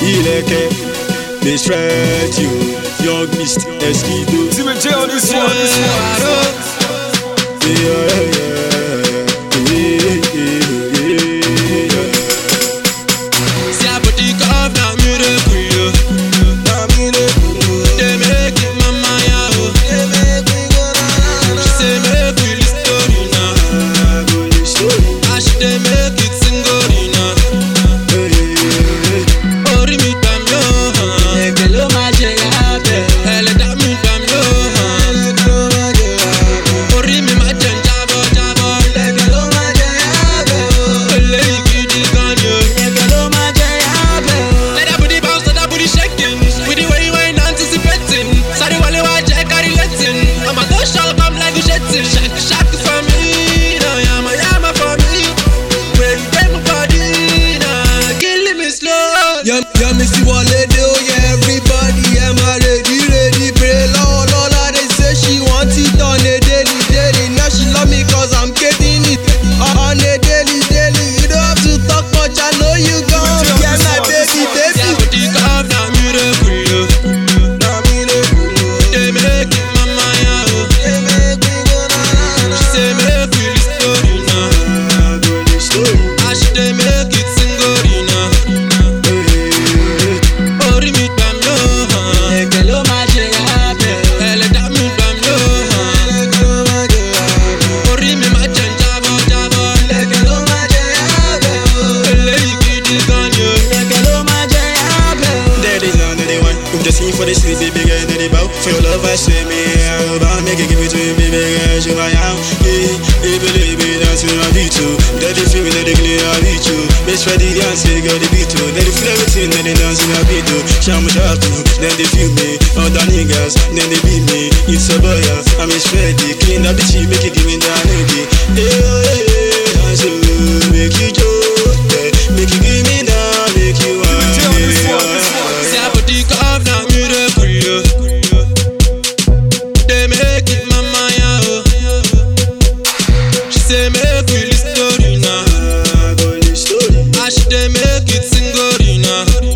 Ileke, Miss Fred, Young Mist, Eskido. Team J on this one. See I put the cup now, miracle. They make it mama ya. She say make we the story now. I should they make it single now. Ori mi tam yo, Ekelo ma je ya be. ele da mi tam yo. Ori mi ma jen jabo jabo. Ekelo ma je ya be. Ele ikidi gan yo. Ekelo ma je ya be. Let that booty bounce, let that booty shaking. With the way you ain't anticipating. Sorry, wale wa check carry letting. I'm a touch shot, I'm like a jetting. Shak for me, no yama for me. Where you get my body, nah, killing me slow. Yeah, me see what they do, yeah, everybody, yeah, my ready, pray, Lord, they say she want it on a daily, now she love me cause I'm getting it, on a daily, you don't have to talk much, I know you gone, yeah, my baby, Yeah, but the cup now miracle. They make it mama ya. She say make we the story now. I should they make it single now. Ori mi tam yo. Ekelo ma je ya be. Ele da mi tam yo. Ori mi ma jen jabo jabo. Ekelo ma je ya be. Ele ikidi gan yo. Ekelo ma je ya be. Daddy down, daddy one. If the scene for the street, baby girl, daddy bow. For your love, I say me, I'll bow. Make it give it to you, baby girl, show my out. Yeah, baby, dance in my beat too. Daddy feel me, daddy clear, I beat you. Best friend, the dance, they got the beat too. Daddy feel everything, daddy dance in my beat too. Sham sharp too, then they feel me. All the niggas, then they beat me. It's a boy, I'm his Freddy. Clean up the cheap, make it give me that lady. Yeah, I should make you joke, yeah. Make you give me that, make you want. See I put the cup now miracle. They make it mama ya. She say make we the story now. I should they make it single now.